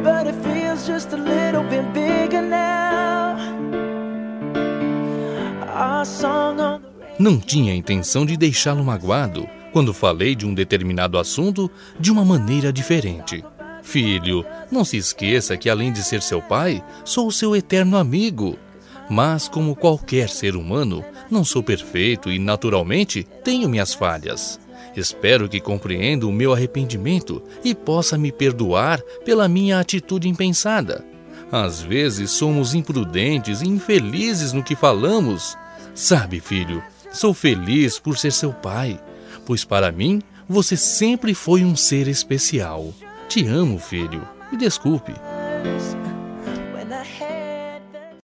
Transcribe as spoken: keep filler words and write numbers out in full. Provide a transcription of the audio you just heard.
but it feels just a little bit bigger now. Our song on the... Não tinha intenção de deixá-lo magoado quando falei de um determinado assunto de uma maneira diferente. Filho, não se esqueça que além de ser seu pai, sou o seu eterno amigo. Mas como qualquer ser humano, não sou perfeito e naturalmente tenho minhas falhas. Espero que compreenda o meu arrependimento e possa me perdoar pela minha atitude impensada. Às vezes somos imprudentes e infelizes no que falamos. Sabe, filho, sou feliz por ser seu pai, pois para mim você sempre foi um ser especial. Te amo, filho. Me desculpe.